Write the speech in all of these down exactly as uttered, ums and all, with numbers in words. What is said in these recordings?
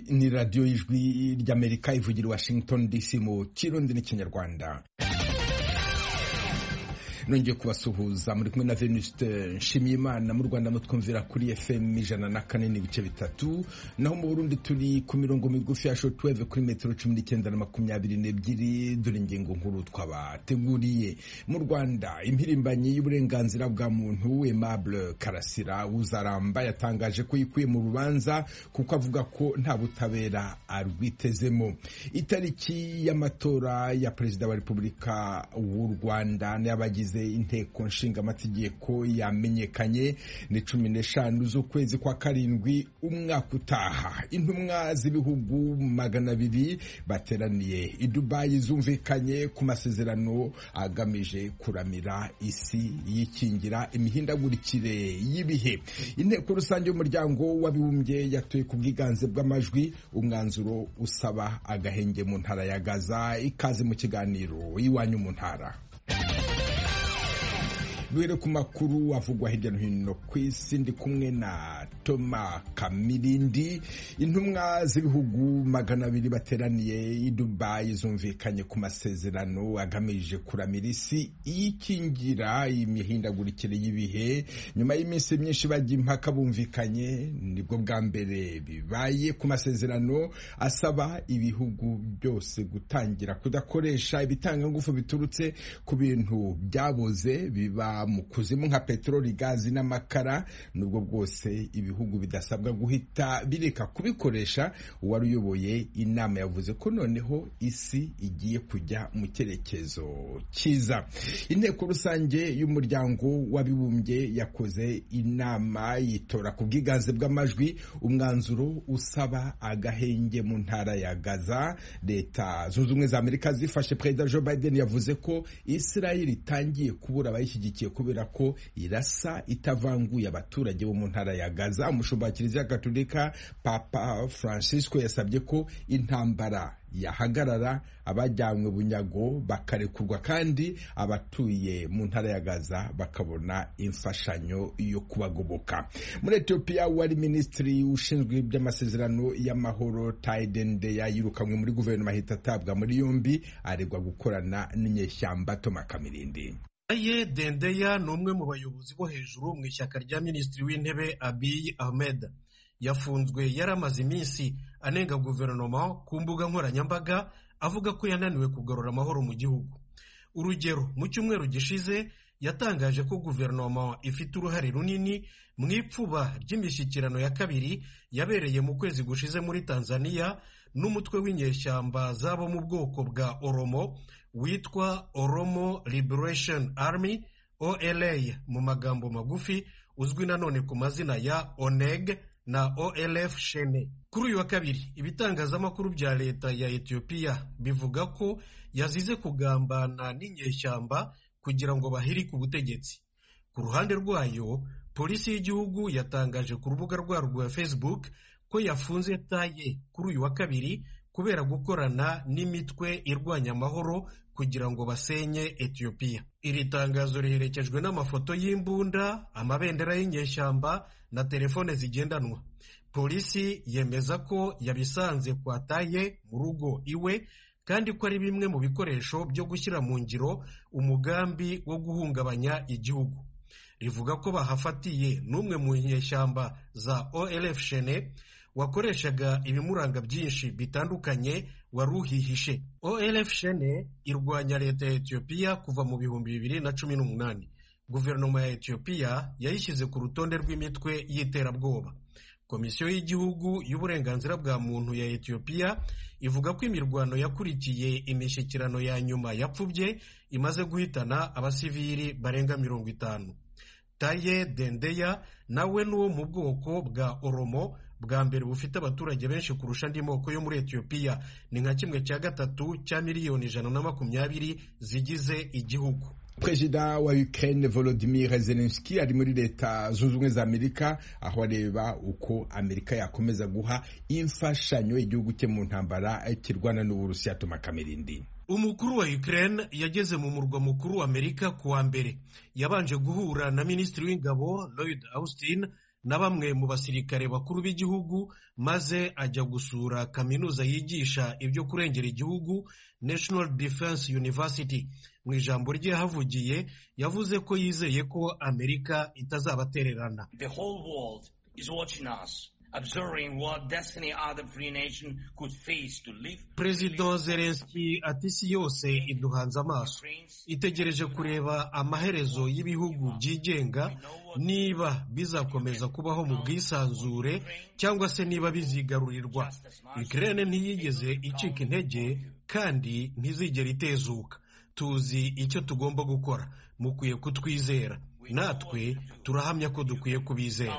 ni radiyo y'ijwi ry'Amerika ivugira i Washington D C mu kirundi n'ikinyarwanda. Nongeye kubasuhuza muri kumwe na Venuste Nshimiyimana. Mu Rwanda mutwumvira kuri F M ijana na kane n'ibice bitatu, naho mu Burundi turi ku mirongo migufi ya shortwave kuri metero cumi n'icyenda na makumyabiri n'ebyiri. Dore ingingo nkuru twabateguriye. Mu Rwanda impirimbanyi y'uburenganzira bwa muntu Aimable Karasira Uzaramba yatangaje ko yikuye mu rubanza kuko avuga ko nta butabera arwitezemo. Itariki y'amatora ya Perezida wa Repubulika w'u Rwanda n'abagize inteko nshinga amategeko yamenyekanye ni cumi n'eshanu z'ukwezi kwa karindwi umwaka utaha. Intumwa z'ibihugu magana abiri bateraniye i Dubai zumvikanye ku masezerano agamije kuramira isi yikingira imihindagurikire y'ibihe. Inteko rusange y'umuryango w'abibumbye yatoye ku bwiganze bw'amajwi umwanzuro usaba agahenge mu ntara ya Gaza. Ikaze mu kiganiro iwanyu mu ntara. Duhere ku makuru avugwa hirya no hino ku isi, ndi kumwe na Toma Kamirindi. Intumwa z'ibihugu magana abiri bateraniye i Dubai zumvikanye ku masezerano agamije kuramira isi yikingira imihindagurikire y'ibihe. Nyuma y'iminsi myinshi bajya impaka bumvikanye, nibwo bwa mbere bibaye ku masezerano asaba ibihugu byose gutangira kudakoresha ibitangangufu biturutse ku bintu byaboze biba mu kuzimu nka peteroli, gazi n'amakara. Nubwo bwose ibihugu bidasabwa guhita bireka kubikoresha, uwari uyoboye inama yavuze ko noneho isi igiye kujya mu cyerekezo cyiza. Inteko rusange y'umuryango w'abibumbye yakoze inama yitora ku bwiganze bw'amajwi umwanzuro usaba agahenge mu ntara ya Gaza. Leta zunze ubumwe za Amerika zifashe Perezida Joe Biden yavuze ko Israel itangiye kubura abayishyigikiye kubera ko irasa itavanguye abaturage bo mu ntara ya Gaza. Umushumba wa Kiliziya Gatolika Papa Francisco yasabye ko intambara yahagarara, abajyanywe bunyago bakarekurwa, kandi abatuye mu ntara ya Gaza bakabona imfashanyo yo kubagoboka. Muri Ethiopia, wari minisitiri ushinzwe iby'amasezerano y'amahoro Taidendeya yirukanwe muri guverinoma ahita atabwa muri yombi aregwa gukorana n'inyeshyamba. Toma Kamirindi. Taye Dendeya ni umwe mu bayobozi bo hejuru mu ishyaka rya minisitiri w'intebe Abiy Ahmed. Yafunzwe yari amaze iminsi anenga guverinoma ku mbuga nkoranyambaga avuga ko yananiwe kugarura amahoro mu gihugu. Urugero, mu cyumweru gishize yatangaje ko guverinoma ifite uruhare runini mu ipfuba ry'imishyikirano ya kabiri yabereye mu kwezi gushize muri Tanzania n'umutwe w'inyeshyamba zabo mu bwoko bwa Oromo witwa Oromo Liberation Army O L A mu magambo magufi, uzwi nanone ku mazina ya Oneg na O L F Shene. Kuri uyu wa kabiri ibitangazamakuru bya leta ya Ethiopia bivuga ko yazize kugambana n'inyeshyamba kugira ngo bahirike ubutegetsi. Ku ruhande rwayo, polisi y'igihugu yatangaje ku rubuga rwayo rwa Facebook ko yafunze Taye kuri uyu wa kabiri kubera gukorana n'imitwe irwanya amahoro kugira ngo basenye Ethiopia. Iri tangazo riherekejwe n'amafoto y'imbunda, amabendera y'inyeshyamba na telefone zigendanwa. Polisi yemeza ko yabisanze kwa Taye mu rugo iwe, kandi ko ari bimwe mu bikoresho byo gushyira mu ngiro umugambi wo guhungabanya igihugu. Rivuga ko bahafatiye n'umwe mu nyeshyamba za O L F Shene wakoreshaga ibimuranga byinshi bitandukanye waruhihishe. O L F Shene irwanya leta ya Ethiopia kuva mu bihumbi bibiri na cumi n'umunani. Guverinoma ya Ethiopia yayishyize ku rutonde rw'imitwe y'iterabwoba. Komisiyo y'igihugu y'uburenganzira bwa muntu ya Ethiopia ivuga ko imirwano yakurikiye imishyikirano ya nyuma yapfubye imaze guhitana abasivili barenga mirongo itanu. Taye Dendeya nawe n'uwo mu bwoko bwa Oromo bwa mbere bufite abaturage benshi kurusha andi moko yo muri Ethiopia, ni nka kimwe cya gatatu cya miliyoni ijana na makumyabiri zigize igihugu. Perezida wa Ukraine Volodymyr Zelensky ari muri Leta Zunze Ubumwe za Amerika, aho areba uko Amerika yakomeza guha imfashanyo igihugu cye mu ntambara kirwana n'Uburusiya. Toma Kamirindi. Umukuru wa Ukraine yageze mu murwa mukuru wa Amerika kuwa mbere. Yabanje guhura na Minisitiri w'Ingabo Lloyd Austin na bamwe mu basirikare bakuru b'igihugu, maze ajya gusura kaminuza yigisha ibyo kurengera igihugu, National Defense University. Mu ijambo rye yahavugiye yavuze ko yizeye ko Amerika itazabatererana. The whole world is watching us, observing what destiny other free nation could face to live. President Zelensky ati isi yose iduhanze amaso, itegereje kureba amaherezo y'ibihugu byigenga, niba bizakomeza kubaho mu bwisanzure cyangwa se niba bizigarurirwa. Ukraine ntiyigeze icika intege kandi ntizigera itezuka. Tuzi icyo tugomba gukora, mukwiye kutwizera, natwe turahamya ko dukwiye kubizera.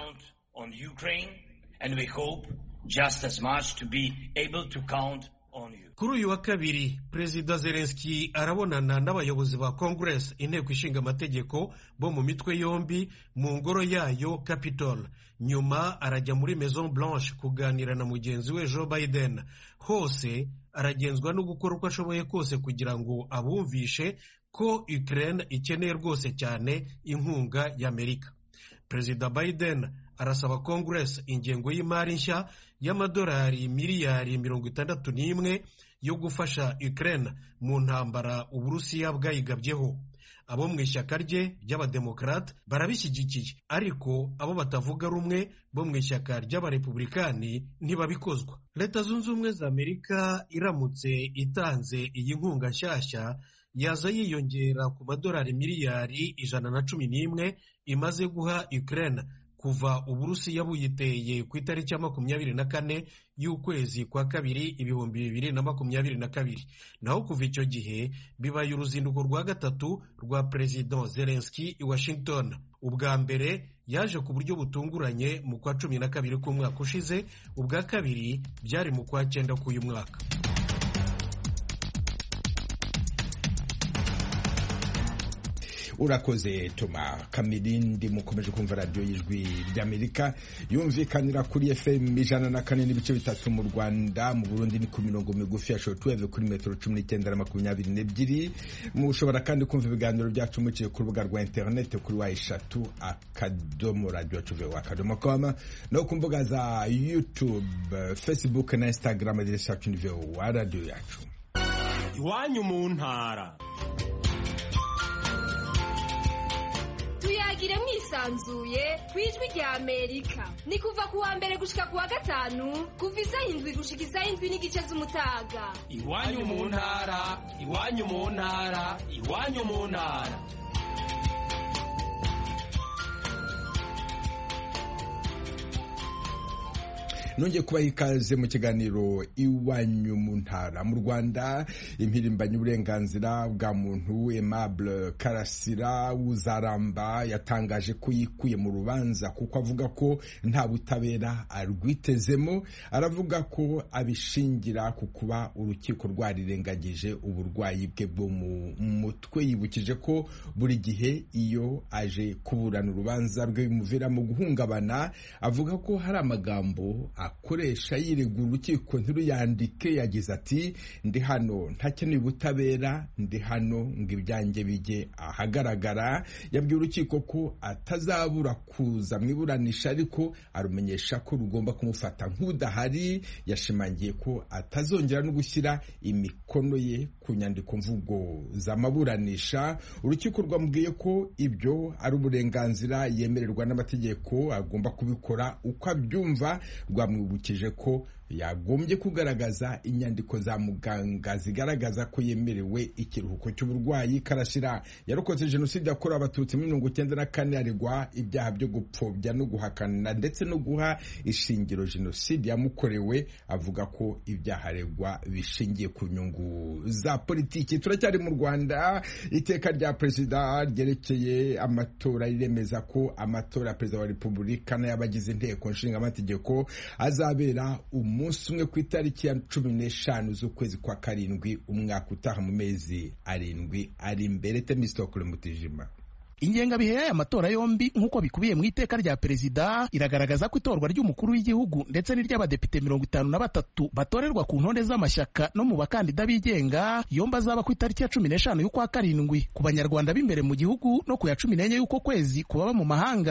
And we hope just as much to be able to count on you. Kuri uyu wa kabiri, Perezida Zelensky arabonana n'abayobozi ba Congress, inteko ishinga amategeko, bo mu mitwe yombi mu ngoro yayo Capitol. Nyuma arajya muri Maison Blanche kuganira na mugenzi we Joe Biden. Hose aragenzwa no gukora uko ashoboye kose kugira ngo abumvishe ko Ukraine ikeneye rwose cyane inkunga y'Amerika. Perezida Biden arasaba Congress ingengo y'imari nshya y'amadolari miliyari mirongo itandatu n'imwe yo gufasha Ukraine mu ntambara Uburusiya bwayigabyeho. Abo mu ishyaka rye ry'abademokrate barabishyigikiye, ariko abo batavuga rumwe bo mu ishyaka ry'abarepublikani ntibabikozwa. Leta Zunze Ubumwe za Amerika iramutse itanze iyi nkunga nshyashya yaza yiyongera ku madolari miliyari ijana na cumi n'imwe imaze guha Ukraine kuva Uburusiya buyiteye ku itariki ya makumyabiri na kane y'ukwezi kwa kabiri ibihumbi bibiri na makumyabiri na kabiri. Naho kuva icyo gihe bibaye uruzinduko rwa gatatu rwa President Zelensky i Washington. Ubwa mbere yaje ku buryo butunguranye mu kwa cumi na kabiri k'umwaka ushize, ubwa kabiri byari mu kwa cyenda k'uyu mwaka. Urakoze Toma Kamirindi. Mukomeje kumva radio y'ijwi ry'Amerika yumvikanira kuri F M ijana na kane n'ibice bitatu mu Rwanda, mu Burundi ni ku mirongo migufi ya shortwave kuri metero cumi n'icyenda na makumyabiri n'ebyiri. Mushobora kandi kumva ibiganiro byacu muciye ku rubuga rwa internet kuri wa eshatu akadomo radio tuve akadomo com, no ku mbuga za YouTube, Facebook na Instagram aderesi yacu ni wa radio yacu. Iwanyu mu ntara. Tuyagire mwisanzuye kwijwi rya Amerika. Ni kuva ku wa mbere gushika ku wa gatanu, kuva isaha indwi gushika isaha indwi n'igice z'umutaga. Iwanyu mu ntara, iwanyu mu ntara, iwanyu mu ntara. Nongeye kubaha ikaze mu kiganiro Iwanyu mu ntara. Mu Rwanda, impirimbanyi uburenganzira bwa muntu Aimable Karasira Uzaramba yatangaje ko yikuye mu rubanza kuko avuga ko nta butabera arwitezemo. Aravuga ko abishingira ku kuba urukiko rwarirengagije uburwayi bwe bwo mu mutwe. Yibukije ko buri gihe iyo aje kuburana urubanza rwe bimuvira mu guhungabana. Avuga ko hari amagambo akoresha yiregura urukiko ntiruyandike. Yagize ati, ndi hano ntakeneye ubutabera, ndi hano ngo ibyanjye bijye ahagaragara. Yabwiye urukiko ko atazabura kuza mu iburanisha, ariko arumenyesha ko rugomba kumufata nk'udahari. Yashimangiye ko atazongera no gushyira imikono ye ku nyandiko mvugo z'amaburanisha. Urukiko rwamubwiye ko ibyo ari uburenganzira yemererwa n'amategeko, agomba kubikora uko abyumva. Rwamwibukije ko yagombye kugaragaza inyandiko za muganga zigaragaza ko yemerewe ikiruhuko cy'uburwayi. Karasira yarokoze jenoside yakorewe abatutsi muri mirongo icyenda na kane, aregwa ibyaha byo gupfobya no guhakana ndetse no guha ishingiro jenoside yamukorewe. Avuga ko ibyaha aregwa bishingiye ku nyungu za politiki. Turacyari mu Rwanda. Iteka rya perezida ryerekeye amatora riremeza ko amatora ya perezida wa repubulika n'abagize inteko nshinga amategeko azabera umunsi umwe ku itariki ya cumi n'eshanu z'ukwezi kwa karindwi umwaka utaha mu mezi arindwi ari imbere. Temistokle Mutijima. Ingengabihe y'aya matora yombi nk'uko bikubiye mu iteka rya perezida iragaragaza ko itorwa ry'umukuru w'igihugu ndetse n'iry'abadepite mirongo itanu na batatu batorerwa ku ntonde z'amashyaka no mu bakandida bigenga yombi azaba ku itariki ya cumi n'eshanu y'ukwa karindwi ku banyarwanda b'imbere mu gihugu no ku ya cumi n'enye y'uko kwezi ku baba mu mahanga.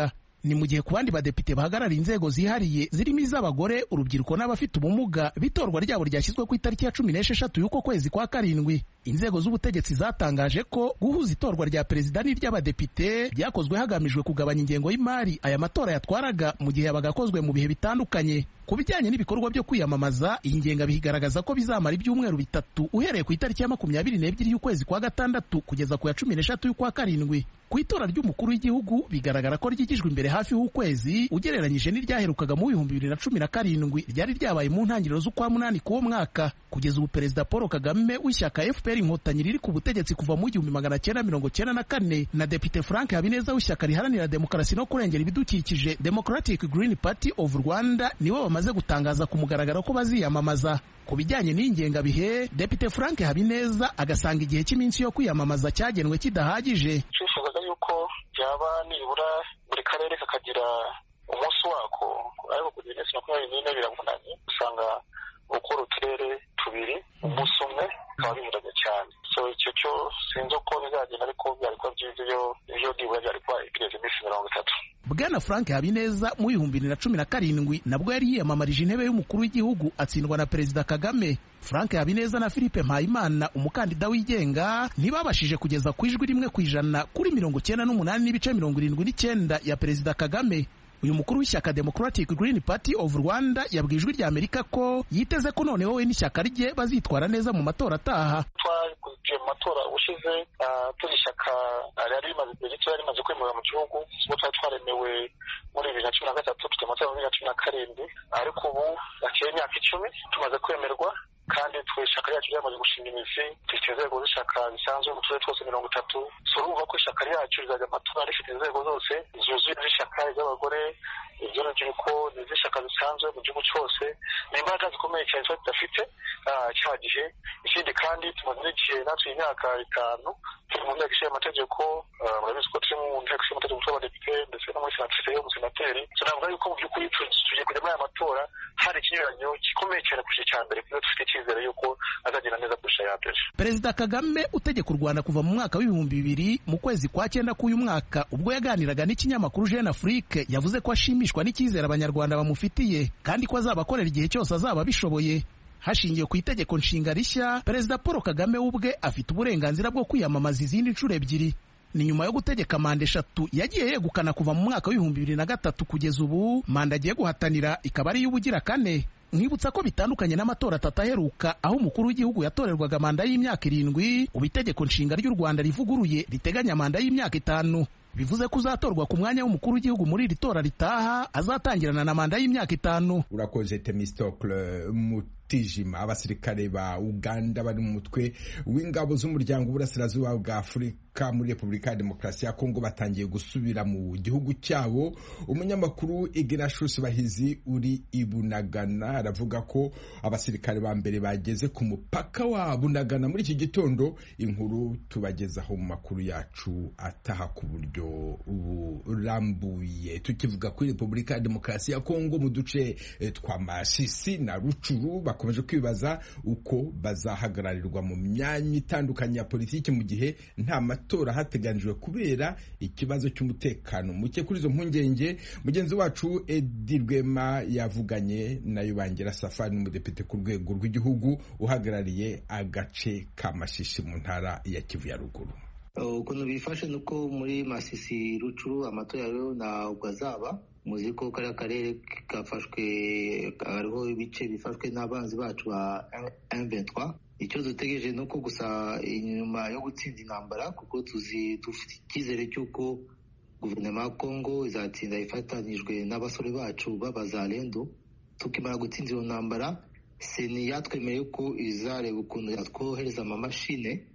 ni mu gihe ku bandi badepite bahagarariye inzego zihariye zirimo iz'abagore, urubyiruko n'abafite ubumuga bitorwa ryabo ryashyizwe ku itariki ya cumi n'esheshatu y'uko kwezi kwa karindwi. Inzego z'ubutegetsi zatangaje ko guhuza itorwa rya perezida n'iry'abadepite byakozwe hagamijwe kugabanya ingengo y'imari aya matora yatwaraga mu gihe yabaga akozwe mu bihe bitandukanye. Ku bijyanye n'ibikorwa byo kwiyamamaza, iyi ngengabihe igaragaza ko bizamara ibyumweru bitatu uhereye ku itariki ya makumyabiri n'ebyiri y'ukwezi kwa gatandatu kugeza ku ya cumi n'eshatu y'ukwa karindwi. Ku itora ry'umukuru w'igihugu bigaragara ko ryigijwe imbere hafi y'ukwezi ugereranyije n'iryaherukaga mu bihumbi bibiri na cumi na karindwi ryari ryabaye mu ntangiriro z'ukwa munani k'uwo mwaka. Kugeza ubu Perezida Paul Kagame w'ishyaka F P R Inkotanyi riri ku butegetsi kuva mu igihumbi magana cyenda mirongo cyenda na kane na Depite Frank Habineza w'ishyaka riharanira demokarasi no kurengera ibidukikije Democratic Green Party of Rwanda nibo bamaze gutangaza ku mugaragaro ko baziyamamaza. Ku bijyanye n'ingengabihe, Depite Frank Habineza agasanga igihe cy'iminsi yo kwiyamamaza cyagenwe kidahagije. Twifuzaga yuko byaba nibura buri karere kakagira umunsi wako, ariko kugira iminsi makumyabiri n'ine biravunanye. Usanga ukora uturere tubiri umunsi umwe bikaba bivunanye cyane. So icyo cyo sinzi uko bizagenda, ariko byari kuba byiza iyo iyo nibura byari kuba igereza iminsi mirongo itatu. Bwana Frank Habineza mu bihumbi bibiri na cumi na karindwi nabwo yari yiyamamarije intebe y'umukuru w'igihugu atsindwa na Perezida Kagame. Frank Habineza na Philippe Mpayimana umukandida wigenga ntibabashije kugeza ku ijwi rimwe ku ijana kuri mirongo cyenda n'umunani n'ibice mirongo irindwi n'icyenda ya Perezida Kagame. Uyu mukuru w'ishyaka Democratic Green Party of Rwanda yabwiye ijwi rya Amerika ko yiteze ko noneho we n'ishyaka rye bazitwara neza mu matora ataha. Twagiye mu matora ushize turi ishyaka ryari rimaze igihe gito yari rimaze kwemerwa mu gihugu, ubwo twari twaremewe muri bibiri na cumi na gatatu tujya amatora muri bibiri na cumi na karindwi, ariko ubu haciye imyaka icumi tumaze kwemerwa, kandi twe ishyaka ryacu ryamaze gushinga imizi, dufite inzego z'ishyaka zisanzwe mu turere twose mirongo itatu. So urumva ko ishyaka ryacu rizajya amatora rifite inzego zose zuzuye z'ishyaka, iz'abagore, iby'urubyiruko, n'iz'ishyaka zisanzwe mu gihugu cyose. Ni imbaraga zikomeye cyane tuba tudafite cya gihe. Ikindi kandi tumaze n'igihe natwe imyaka itanu turi mu nteko ishinga amategeko, murabizi ko turi mu nteko ishinga amategeko y'abadepite ndetse no muri senateri y'umusenateri. So navuga yuko mu by'ukuri tugiye kujya muri aya matora hari ikinyuranyo gikomeye cyane ku gice cya mbere, kuko dufite icyizere yuko azagenda neza kurusha ya mbere. Perezida Kagame utegeka u Rwanda kuva mu mwaka w'ibihumbi bibiri mu kwezi kwa cyenda k'uyu mwaka, ubwo yaganiraga n'ikinyamakuru Jeune Afrique, yavuze ko ashimishwa n'icyizere abanyarwanda bamufitiye kandi ko azabakorera igihe cyose azaba abishoboye. Hashingiwe ku itegeko nshinga rishya, Perezida Paul Kagame ubwe afite uburenganzira bwo kwiyamamaza izindi nshuro ebyiri. Ni nyuma yo gutegeka manda eshatu yagiye yegukana kuva mu mwaka w'ibihumbi bibiri na gatatu kugeza ubu, manda agiye guhatanira ikaba ari iy'ubugira kane. Mwibutsa ko bitandukanye n'amatora atatu aheruka aho umukuru w'igihugu yatorerwaga manda y'imyaka irindwi, ubu itegeko nshinga ry'u Rwanda rivuguruye riteganya manda y'imyaka itanu. Bivuze ko uzatorwa ku mwanya w'umukuru w'igihugu muri iri tora ritaha azatangirana na manda y'imyaka itanu. Urakoze Themistocle Mutijima. Abasirikare ba Uganda bari mu mutwe w'ingabo z'umuryango w'Uburasirazuba bwa Afurika muri Repubulika ya Demokarasi ya Kongo batangiye gusubira mu gihugu cyabo. Umunyamakuru Ignatius Bahizi uri i Bunagana aravuga ko abasirikare ba mbere bageze ku mupaka wa Bunagana muri iki gitondo. Inkuru tubagezaho mu makuru yacu ataha ku buryo burambuye. Tukivuga kuri Repubulika ya Demokarasi ya Kongo, mu duce twa Masisi na Rucuru bakomeje kwibaza uko bazahagararirwa mu myanya itandukanye ya politiki mu gihe nta matora hateganijwe kubera ikibazo cy'umutekano muke. Kuri izo mpungenge mugenzi wacu Edi Rwema yavuganye na Yubangira Safari, n'umudepite ku rwego rw'igihugu uhagarariye agace ka Masisi mu ntara ya Kivu ya Ruguru. Ukuntu bifashe nuko muri Masisi Rucuru amatora rero ntabwo azaba. Muzi ko kariya karere kafashwe, hariho ibice bifashwe n'abanzi bacu ba M vingt-trois. Icyo dutegereje ni uko gusa inyuma yo gutsinda intambara, kuko tuzi dufite icyizere cy'uko guverinoma ya Kongo izatsinda ifatanijwe n'abasore bacu b'abazalendo. Tukimara gutsinda iyo ntambara, seni yatwemereye ko izareba ukuntu yatwohereza amamashine,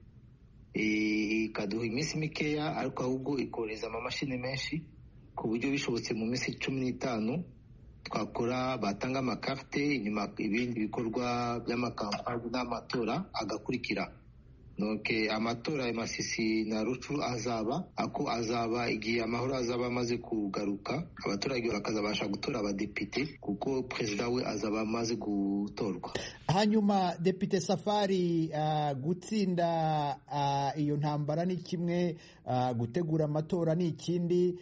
ikaduha iminsi mikeya ariko ahubwo ikohereza amamashini menshi, ku buryo bishobotse mu minsi cumi n'itanu twakora batanga amakarte, inyuma ibindi bikorwa by'amakampani n'amatora agakurikira. Donc amatora ya Masisi na Rucuru azaba ako azaba igihe amahoro azaba amaze kugaruka, abaturage bakazabasha gutora abadepite kuko perezida we azaba amaze gutorwa. Hanyuma Depite Safari, uh, gutsinda uh, iyo ntambara ni kimwe, uh, gutegura amatora ni ikindi.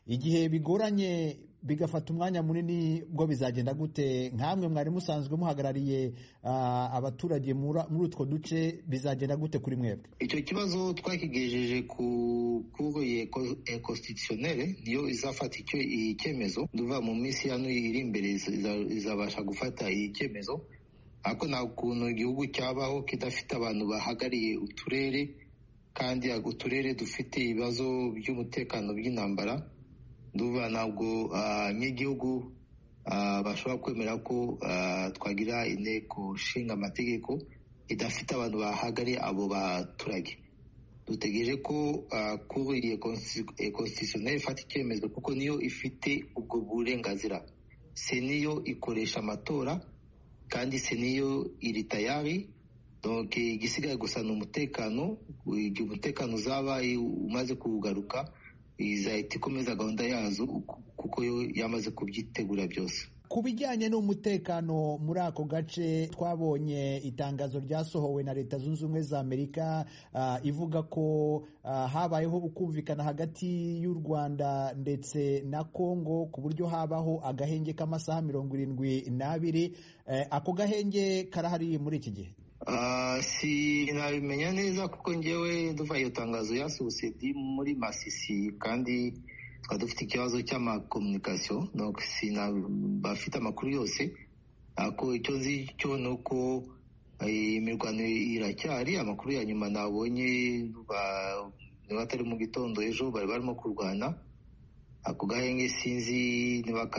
igihe bigoranye bigafata umwanya munini bwo bizagenda gute? Nkamwe mwari musanzwe muhagarariye uh, abaturage muri utwo duce, bizagenda gute kuri mwebwe? Icyo kibazo twakigejeje ku kuvuye constitutionnelle niyo izafata icyo icyemezo, nduva mu minsi hano iri imbere izabasha gufata icyemezo. Ako nta kuntu igihugu cyabaho kidafite abantu bahagariye uturere, kandi uturere dufite ibibazo by'umutekano by'intambara. Nduva ntabwo nk'igihugu bashobora kwemera ko twagira inteko nshinga amategeko idafite abantu bahagariye abo baturage. Dutegereje ko kuriye constitutionnelle ifata icyemezo, kuko niyo ifite ubwo burenganzira. Se niyo ikoresha amatora, kandi se niyo iri tayari. Donc igisigaye gusa ni umutekano. Igihe umutekano uzaba umaze kugaruka, izahita ikomeza gahunda yazo kuko yo yamaze kubyitegura byose. Ku bijyanye n'umutekano muri ako gace, twabonye itangazo ryasohowe na Leta Zunze Ubumwe za Amerika uh, ivuga ko uh, habayeho ukumvikana hagati y'u Rwanda ndetse na Kongo ku buryo habaho agahenge k'amasaha mirongo irindwi n'abiri. Uh, ako gahenge karahari muri iki gihe? Uh, si nabimenya neza kuko njyewe nduva iyo tangazo yasohotse di muri Masisi, kandi twari dufite ikibazo cy'amakomunikasiyo, donc sinabafite amakuru yose. Ako icyo nzi cyo ni uko imirwano iracyari. Amakuru ya nyuma nabonye niba atari mu gitondo ejo bari barimo kurwana. Ako gahenge sinzi niba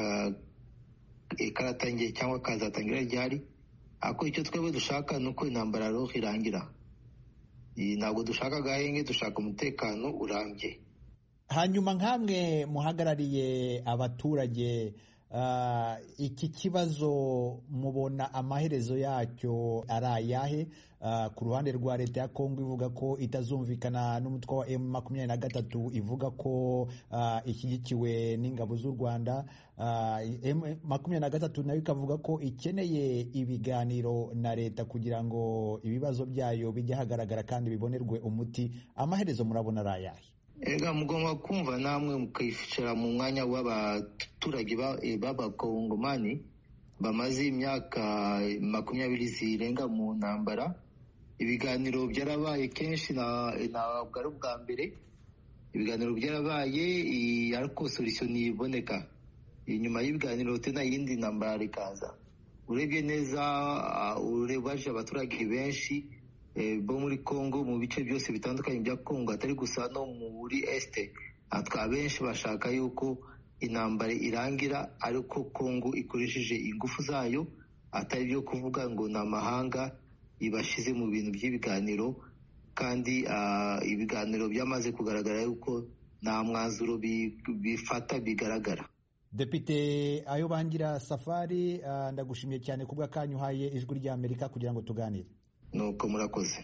karatangiye cyangwa kazatangira ryari. Ako icyo twebwe dushaka ni uko intambara roho irangira. Ntabwo dushaka agahenge, dushaka umutekano urambye. Hanyuma nkamwe muhagarariye abaturage, uh, iki kibazo mubona amaherezo yacyo ari ayahe? Uh, ku ruhande rwa leta ya Kongo ivuga ko itazumvikana n'umutwe wa M makumyabiri na gatatu, ivuga ko uh, ishyigikiwe n'ingabo z'u Rwanda. uh, M makumyabiri na gatatu nayo ikavuga ko ikeneye ibiganiro na leta kugira ngo ibibazo byayo bijye hagaragara kandi bibonerwe umuti. Amaherezo murabona ari ayahe? Ega mugomba kumva namwe mukicara mu mwanya w'abaturage b'abakongomani bamaze imyaka makumyabiri zirenga mu ntambara. Ibiganiro byarabaye kenshi, ntabwo ari ubwa mbere. Ibiganiro byarabaye ariko solution ntiboneka. Inyuma y'ibiganiro tena yindi ntambara ikaza. Urebye neza, urebaje abaturage benshi bo muri Kongo mu bice byose bitandukanye bya Kongo, atari gusa no muri este, atwa benshi bashaka yuko intambara irangira ariko Kongo ikoresheje ingufu zayo, atari byo kuvuga ngo n'amahanga ibashize mu bintu by'ibiganiro. Kandi uh, ibiganiro byamaze kugaragara yuko nta mwanzuro bifata bigaragara. Depite Ayobangira Safari, uh, ndagushimiye cyane kubwa kanyu haye ijwi rya Amerika kugira ngo tuganire. Nuko murakoze.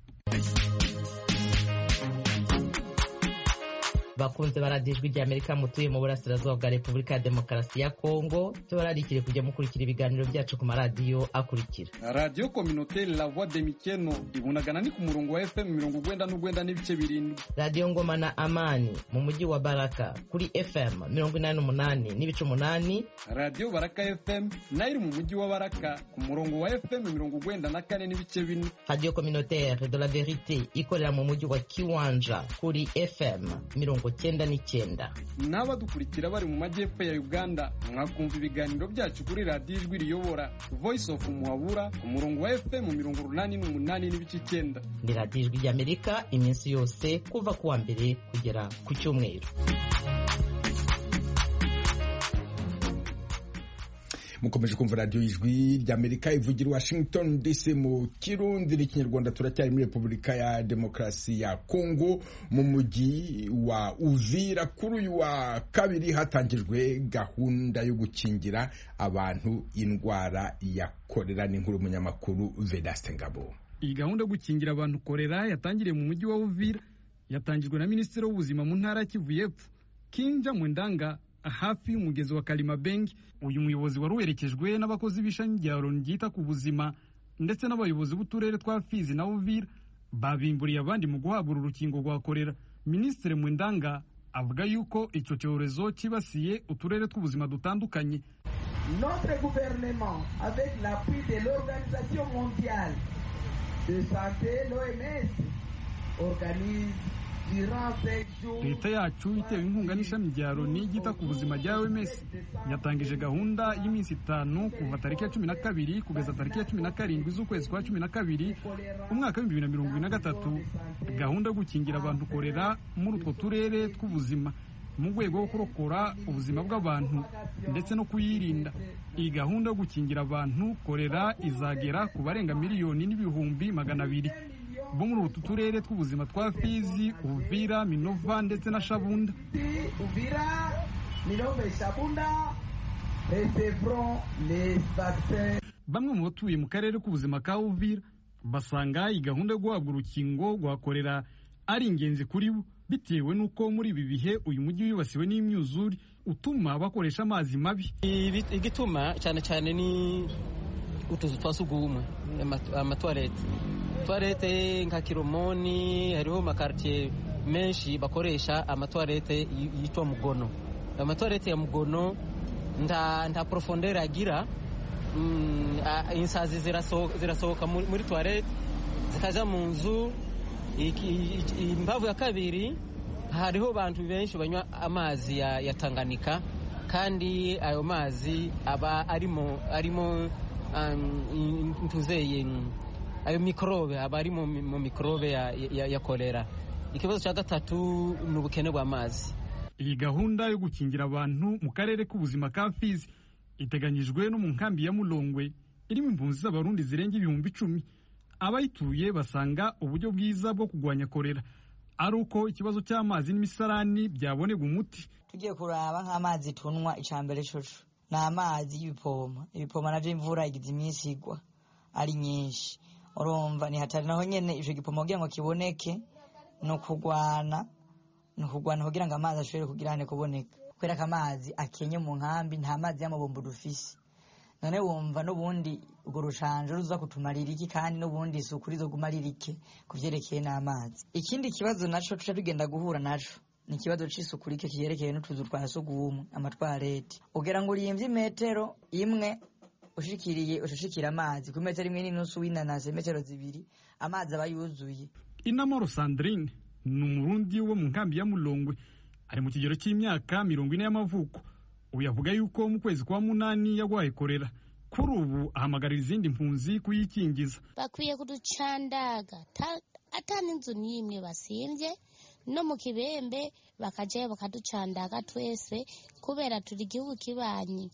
Bakunze baradijwe rya Amerika mutuye mu burasirazuba bwa Repubulika ya Demokarasi ya Kongo, tubararikire kujya mukurikira ibiganiro byacu ku maradiyo akurikira: Radio Communautaire La Voix de Mikeno ibunagana ni ku murongo wa F M mirongo urwenda n'urwenda n'ibice birindwi. Radio Ngoma na Amani mu mujyi wa Baraka kuri F M mirongo inani n'umunani n'ibice umunani. Radio Baraka F M nayo mu mujyi wa Baraka ku murongo wa F M mirongo urwenda na kane n'ibice bine. Radio Communautaire de la Vérité ikorera mu mujyi wa Kiwanja kuri F M mirongo cyenda n'icyenda. N'abadukurikira bari mu majyepfo ya Uganda mwakumva ibiganiro byacu kuri Radio Ijwi Riyobora Voice of Muhabura ku murongo wa F M mirongo urunani n'umunani n'ibice icyenda. Ni Radio Ijwi ry'Amerika iminsi yose kuva ku wa mbere kugera ku cyumweru. mukomeje kumva radio Ijwi ry'Amerika ivugira Washington D C mu Kirundi n'ikinyarwanda. Turacyari muri Repubulika ya Demokarasi ya Kongo mu mujyi wa Uvira. Kuri uyu wa kabiri hatangijwe gahunda yo gukingira abantu indwara ya kolera. N'inkuru munyamakuru Vedaste Ngabo. Iyi gahunda yo gukingira abantu kolera yatangiriye mu mujyi wa Uvira, yatangijwe na Minisitiri w'Ubuzima mu ntara ya Kivu y'Epfo Kinja Mwendanga hafi y'umugezi wa Kalimabengi. Uyu muyobozi waruherekejwe n'abakozi b'ishami rya Loni ryita ku buzima ndetse n'abayobozi b'uturere twa Fizi na Uvira babimburiye abandi mu guhabura urukingo rwa kolera. Minisitiri Mwendanga avuga yuko icyo cyorezo kibasiye uturere tw'ubuzima dutandukanye. Notre gouvernement avec l'appui de l'Organisation mondiale de santé, l'O M S, organise leta yacu itewe inkunga n'ishami rya Loni ryita ku buzima rya O M S yatangije gahunda y'iminsi itanu kuva tariki ya cumi na kabiri kugeza tariki ya cumi na karindwi z'ukwezi kwa cumi na kabiri umwaka w'ibihumbi bibiri na mirongo ibiri na gatatu, gahunda yo gukingira abantu korera muri utwo turere tw'ubuzima mu rwego rwo kurokora ubuzima bw'abantu ndetse no kuyirinda. Iyi gahunda yo gukingira abantu korera izagera ku barenga miliyoni n'ibihumbi magana abiri bo muri utu turere tw'ubuzima twa Fizi, Uvira, Minova ndetse na Shabunda. Uvira, Minova, Shabunda recevront les vaccins. Bamwe mu batuye mu karere k'ubuzima ka Uvira basanga iyi gahunda yo guhabwa urukingo rwa korera ari ingenzi kuri bo, bitewe n'uko muri ibi bihe uyu mujyi wibasiwe n'imyuzure utuma bakoresha amazi mabi. Igituma cyane cyane ni utuzu twa sugumwe, amatoilette toilette nka Kiromoni, hariho makartier menshi bakoresha amatoilette yitwa Mugono. Amatoilette ya Mugono nta nta profondeur agira, mm, insazi zirasohoka zirasohoka muri toilette zikaja mu nzu. Imbavu ya kabiri, hariho abantu benshi banywa amazi ya, ya Tanganyika, kandi ayo mazi aba arimo arimo um, ntuzeye ayo mikrobe aba ari mu mikrobe ya, ya, ya kolera. Ikibazo cya gatatu ni ubukene bw'amazi. Iyi gahunda yo gukingira abantu mu karere k'ubuzima ka Fizi iteganyijwe no mu nkambi ya Mulongwe irimo impunzi z'abarundi zirenga ibihumbi icumi. Abayituye basanga uburyo bwiza bwo kugwanya korera ari uko ikibazo cy'amazi n'imisarani byabonerwa umuti. Tugiye kuraba nk'amazi tunwa, icambere coco na amazi y'ibipoma. Ibipoma navyo imvura igize iminsi igwa ari nyinshi, urumva ni hatari naho nyene ico gipoma kugira ngo kiboneke no kugwana no kugwana kugira ngo amazi ashobore kugirane kuboneka. Kwera kamazi akenye mu nkambi nta mazi y'amabombo dufise. None wumva n'ubundi urwo rushanje ruza kutumarira iki, kandi n'ubundi isuku rizo kumarira iki kuvyerekeye n'amazi. Ikindi kibazo naco tuca tugenda guhura naco ni ikibazo c'isuku rike kiyerekeye n'utuzu twa sugumwe, amatwarete. Ugera ngo urimvye metero imwe ushikiriye ushikira amazi ku metero imwe n'inusu w'inanasi, metero zibiri amazi aba yuzuye. Inamoro Sandrine ni umurundi wo mu nkambi ya Mulongwe, ari mu kigero cy'imyaka mirongo ine y'amavuko. Uyu avuga yuko mu kwezi kwa munani yagwaye korera. Kuri ubu ahamagarira izindi mpunzi kuyikingiza. Bakwiye kuducandaga atani inzu n'imwe basimvye no mu Kibembe bakaje bakaducandaga twese, kubera turi igihugu kibanyi.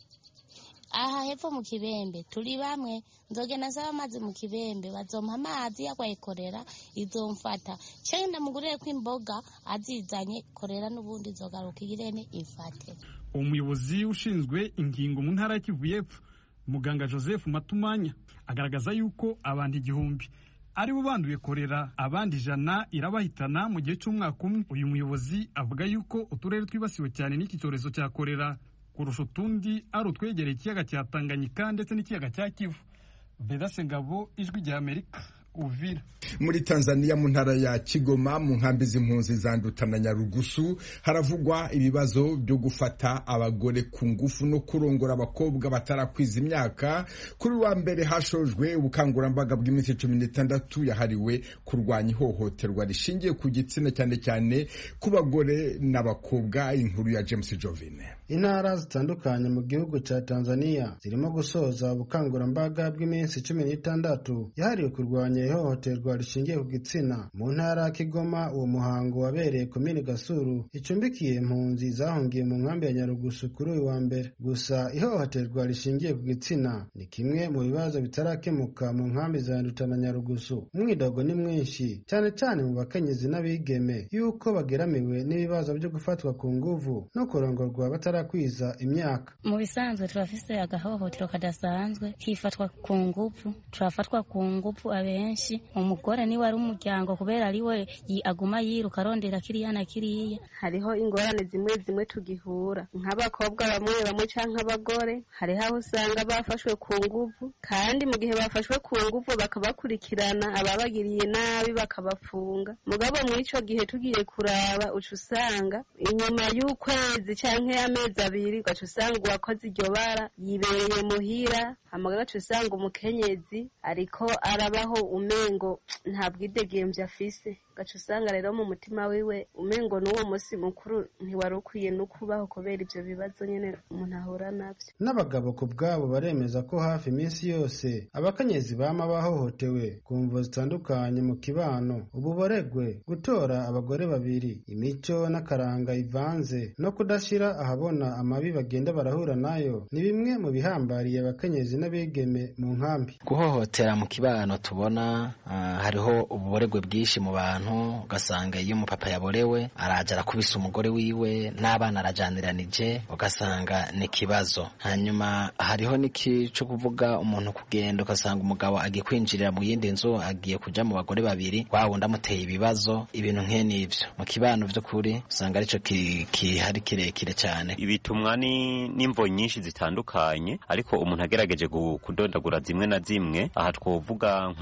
Aha hepfo mu Kibembe turi bamwe, nzogenda nsaba amazi mu Kibembe bazompa amazi yagwaye korera izomfata. Cyenda mugurire ko imboga azizanye korera n'ubundi zogaruka irene ifate. Umuyobozi ushinzwe ingingo mu ntara ya Kivu y'Epfo, Muganga Joseph Matumanya, agaragaza yuko abantu igihumbi ari bo banduye korera, abandi ijana irabahitana mu gihe cy'umwaka umwe. Uyu muyobozi avuga yuko uturere twibasiwe cyane n'iki cyorezo cya korera kurusha utundi ari utwegereye ikiyaga cya Tanganyika ndetse n'ikiyaga cya Kivu. Vedase Ngabo, Ijwi rya Amerika, Uvira. Muri Tanzania mu ntara ya Kigoma mu nkambi z'impunzi za Nduta na Nyarugusu haravugwa ibibazo byo gufata abagore ku ngufu no kurongora abakobwa batarakwiza imyaka. Kuri wa mbere hashojwe ubukangurambaga bw'iminsi cumi n'itandatu yahariwe kurwanya ihohoterwa rishingiye ku gitsina, cyane cyane ku bagore n'abakobwa. Inkuru ya James Jovine. Intara zitandukanye mu gihugu ca Tanzania zirimo gusoza ubukangurambaga bw'iminsi cumi n'itandatu yahariwe kurwanya ihohoterwa rishingiye ku gitsina. Mu ntara ya Kigoma uwo muhango wabereye komine Gasuru icumbikiye impunzi zahungiye mu nkambi ya Nyarugusu kuri uyu wa mbere. Gusa ihohoterwa rishingiye ku gitsina ni kimwe mu bibazo bitarakemuka mu nkambi za Nduta na Nyarugusu. Umwidogo ni mwinshi cyane cyane mu bakenyezi n'abigeme yuko bageramiwe n'ibibazo byo gufatwa ku nguvu no kurongorwa batarakwiza imyaka. Mu bisanzwe turafise agahohotero kadasanzwe kifatwa ku nguvu, turafatwa ku nguvu abenshi kenshi umugore niwe ari umuryango kubera ari we aguma yiruka arondera kiriya na kiriya. Hariho ingorane zimwe zimwe tugihura nk'abakobwa bamwe bamwe canke abagore, hariho aho usanga bafashwe ku nguvu, kandi mu gihe bafashwe ku nguvu bakabakurikirana ababagiriye nabi bakabafunga. Mugabo mw'ico gihe tugiye kuraba uca usanga inyuma y'ukwezi canke amezi abiri ugaca usanga uwakoze iryo bara yibereye muhira, hama ugaca usanga umukenyezi ariko arabaho umengo nta bwidegemvya afise, ugaca usanga rero mu mutima wiwe umengo n'uwo musi mukuru ntiwari ukwiye no kubaho kubera ivyo bibazo nyene umuntu ahura navyo. N'abagabo ku bwabo baremeza ko hafi iminsi yose abakenyezi bama bahohotewe ku mvo zitandukanye mu kibano, ububoregwe, gutora abagore babiri, imico n'akaranga ivanze no kudashira ahabona amabi bagenda barahura nayo ni bimwe mu bihambariye abakenyezi n'abigeme mu nkambi. Guhohotera mu kibano tubona uh, hariho ububoregwe bwinshi mu bantu, ugasanga iyo umupapa yaborewe araja arakubisa umugore wiwe n'abana arajaniranije, ugasanga ni kibazo. Hanyuma hariho niki cyo kuvuga umuntu kugenda ugasanga umugabo agiye kwinjirira mu yindi nzu agiye kuja mu bagore babiri, wawundi amuteye ibibazo, ibintu nk'enivyo mu kibano vy'ukuri usanga arico kihari kirekire cyane. Ibitumwa ni n'imvo nyinshi zitandukanye, ariko umuntu agerageje kudondagura zimwe na zimwe, aha twovuga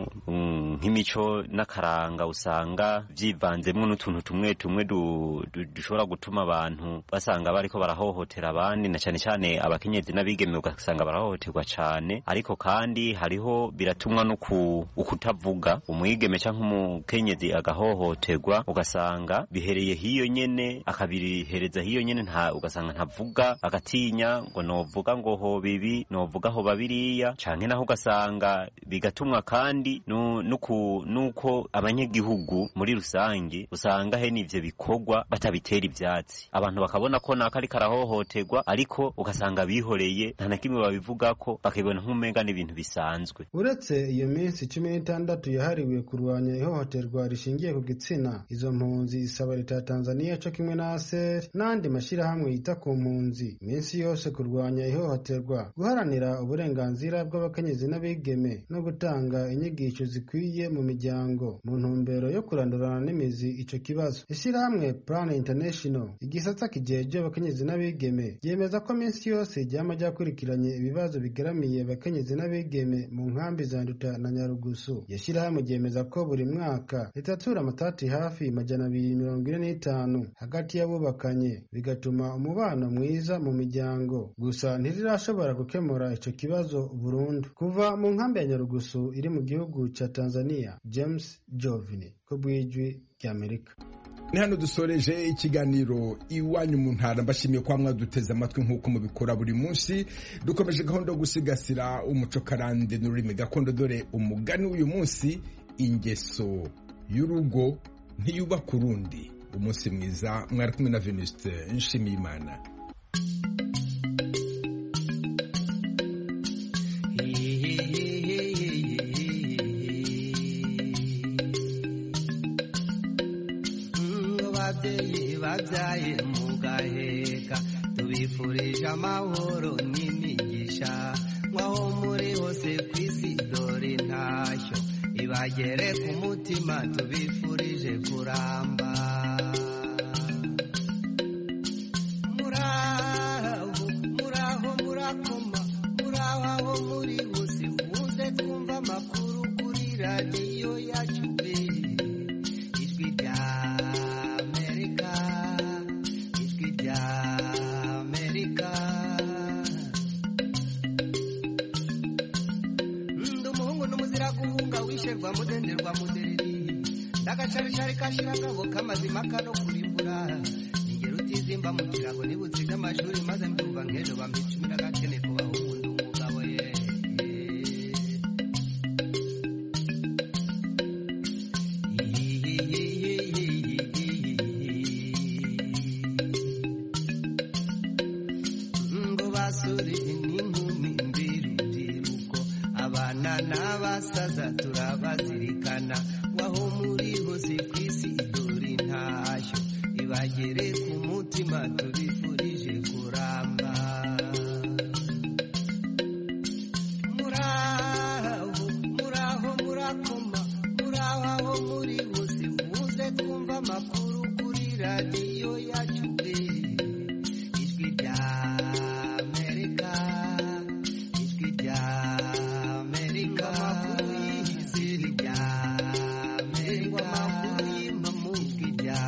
nk'imico n'akaranga usanga vyivanzemwo n'utuntu tumwe tumwe dushobora gutuma abantu basanga bariko barahohotera abandi, na cyane cyane abakenyezi n'abigeme ugasanga barahohoterwa cyane. Ariko kandi hariho biratumwa no ukutavuga, umwigeme canke umukenyezi agahohoterwa ugasanga bihereye hiyo nyene, akabihereza hiyo nyene, nta ugasanga ntavuga, agatinya ngo novuga ngo ho bibi novuga ho babiriya, canke naho ugasanga bigatumwa kandi nuko nuko abanyagihugu muri rusange usanga he nivyo bikorwa batabitera ivyatsi, abantu bakabona ko nakari karahohoterwa ariko ugasanga bihoreye nta na kimwe babivugako, bakibona nk'umenga n'ibintu bisanzwe. Uretse iyo minsi cumi n'itandatu yahariwe kurwanya ihohoterwa rishingiye ku gitsina, izo mpunzi isaba leta ya Tanzania co kimwe na A S E R n'andi mashirahamwe yita ku mpunzi iminsi yose kurwanya ihohoterwa, guharanira uburenganzira bw'abakenyezi n'abigeme no gutanga inyigisho zikwiye mu miryango mu ntumbero yo kurandurana n'imizi ico kibazo. Ishirahamwe Plan International igisata kijeje abakenyezi n'abigeme yemeza ko minsi yose ryama ryakurikiranye ibibazo bigeramiye abakenyezi n'abigeme mu nkambi za Nduta na Nyarugusu. Yashirahamwe ryemeza ko buri mwaka ritatura amatati hafi majana abiri mirongo ine n'itanu hagati y'abubakanye, bigatuma umubano mwiza mu miryango, gusa ntirirashobora gukemura ico kibazo burundu. Kuva mu nkambi ya Nyarugusu iri mu gihugu ca Tanzania, James Jovini ko bwijwi ry'Amerika. Ni hano dusoreje ikiganiro Iwanyu mu Ntara. Mbashimiye kwa mwaduteze amatwi nk'uko mubikora buri munsi. Dukomeje gahunda yo gusigasira umuco karande n'ururimi gakondo, dore umugani uyu munsi: ingeso y'urugo ntiyubaka urundi. Umunsi mwiza, mwari kumwe na Venuste Nshimiyimana. Babyaye mugaheka tubifurije amahoro n'imigisha, mwaho muri hose kw'isi dore ntashyo ibagere ku mutima, tubifurije kuramba. Muraho muraho murakoma, muraho aho muri hose muze twumva amakuru kuri radiyo yacu ijwi rya mudenderwa mudereri ndagacaricari kashirangabo kamazima kano kurimbura, ingero utizimba mu kirago nibutsiga amashuri maze mbyumva nk'ejo bampa icumi n'agakene kubaho ubundi umugabo ye. Ngo basore n'inkumi mbirubyiruko, abana n'abasaza turabazirikana, waho muri hose kw'isi dore ntashyo ibagere ku mutima, tubifurije kuramba. Muraho muraho murakoma radiyo yacu